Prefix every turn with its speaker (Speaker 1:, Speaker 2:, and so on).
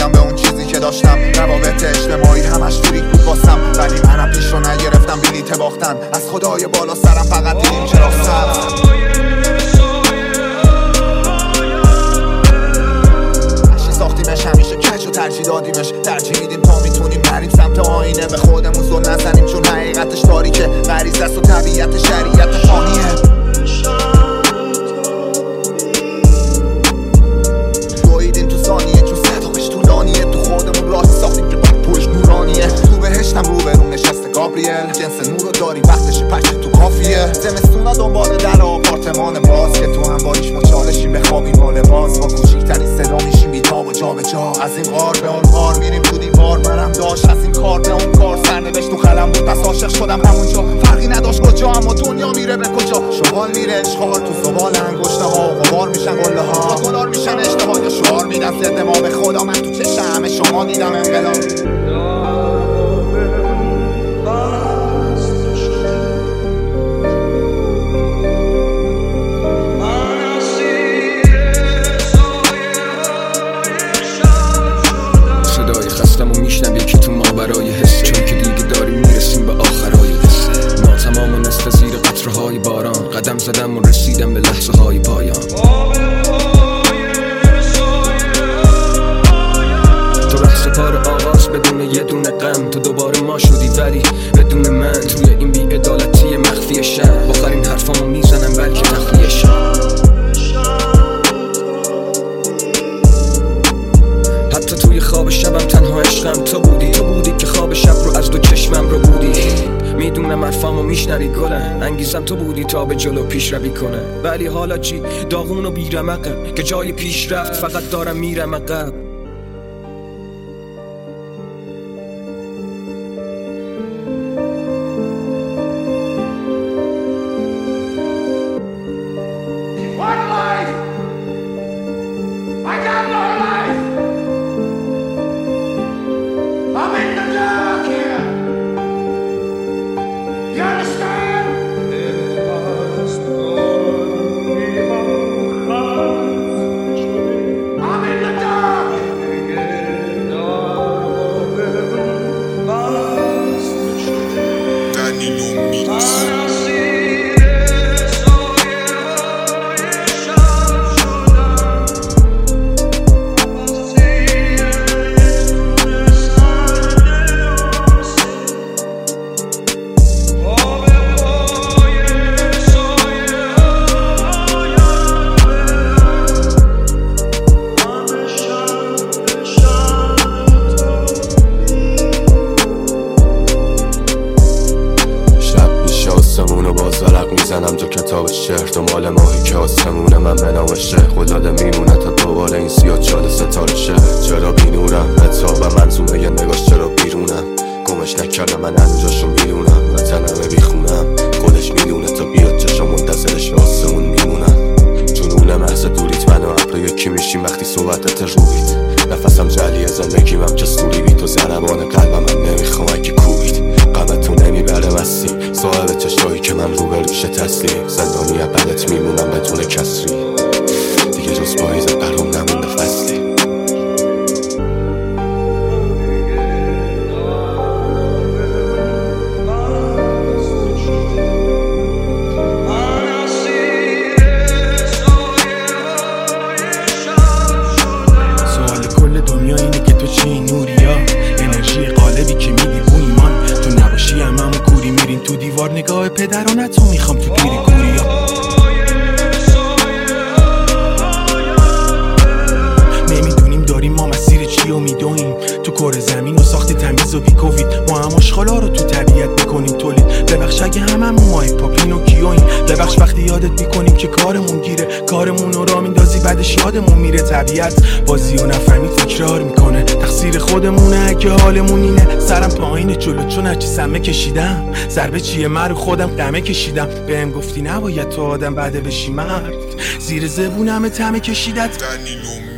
Speaker 1: رسیدم به اون چیزی که داشتم. روابط اجتماعی همش فریک بود واسم، ولی منم پیش رو نگرفتم بلیت باختن. از خدای بالا سرم فقط دیدیم چراغ سبز. ساختیمش همیشه کج و ترجیح دادیمش، ترجیح میدیم تا میتونیم نریم سمت آینه. به خودمون زل نزنیم چون حقیقتش تاریکه، غریزه است و طبیعت شریعت فانیه. دویدیم تو ثانیه چون صداقش طولانیه، تو خودمون راهی ساختیم که باید پشت نورانیه. تو بهشتم رو برون نشسته گابریل، جنس نور رو داریم وقتش پشت تو کافیه. زمستونا دنبال در آپارتمان باز که تو هم باریش مچالشیم بخوابیم با لباس. با کوچیکترین صدا میشیم بیتاب و جا به جا، از این غار به اون غار میریم تو دیوار. منم داشت از این کار به اون کار، سرنوشت تو خلم بود پس عاشق شدم همونجا. فرقی نداشت کجا اما دنیا میره به کجا. شغال میره اشغال تو زبال انگشته ها، غبار میشن قله ها، دلار میشن اشتها یا شعار میدن ضد ما. به خدا من تو چشم همه شما دیدم انقلاب.
Speaker 2: میشنوی که تو ما برای حس، چون که دیگه داریم میرسیم به آخرای قصه. ما تمام و نصف زیر قطره‌های باران، قدم زدم و رسیدم به لحظه های پایان. تو ره سپار آغاز بدون یه دونه غم، تو دوباره ما شدی ولی بدون من. توی این بی‌عدالتی مخفی شهر، بخارین حرفامو میزنم بلکه تخلیه شهر. حتی توی خواب شبم تنها عشقم تو بودی، تو بودی که خواب شب رو از دو چشمم رو بودی. میدونم حرفامو میشنوی گلم، انگیزم تو بودی تا به جلو پیش روی کنم. ولی حالا چی؟ داغون و بیرمقم که جای پیش رفت فقط دارم میرم عقب.
Speaker 3: میزنم تو کتاب شهر، دنبال ماهی که آسمونه من به نام شهر. العاده میمونه تا دوباره این سیاه چاله ستاره شهر. چرا بینورم اتابم منظومه یه نگاش، چرا بیرونم گمش نکرده من هنوزاشو میدونم. وطنمه بیخونم خودش میدونه تا بیاد چشم منتظرش به آسمون میمونم. جنون محض دوریت من و ابر یکی میشیم وقتی صحبتت روید. نفسم جلیه زندگیم هم که سوری بی تو ضربان قلبم من نمیخوام اگه کوبید. غمتو نمیبره مستی صاحب چشایی که من روبروشه تسلیم. زندانی ابدت میمونم بدون کسری، دیگه جز پاییز برام نمونده فصلی.
Speaker 4: سوال کل دنیا اینه که تو چی نوریا، انرژی قالبی که میدی اون ایمان. تو نباشی هممون کوری میریم تو دیوار، نگاه پدرانتو میخوام تو گیری کوریا. نمیدونیم داریم ما مسیر چی و میدونیم، تو کره زمین و ساخت تمیز و بی کووید. ما هم اشغالا رو تو طبیعت میکنیم تولید. ببخش اگه هممون مای پاپین و کیویم، ببخش وقتی یادت میکنیم که کارمون گیره. کارمون رو را میندازی بعدش یادمون میره. طبیعت بازی و نفهمید تکرار میکنه، تقصیر خودمونه اگه حالمون اینه. سرم پایینه جلو چون هرچی سمه کشیدم، ضربه چیه من رو خودم قمه کشیدم. بهم گفتی نباید تو آدم بعده بشی مرد، زیر زبونم تمه کشیدت.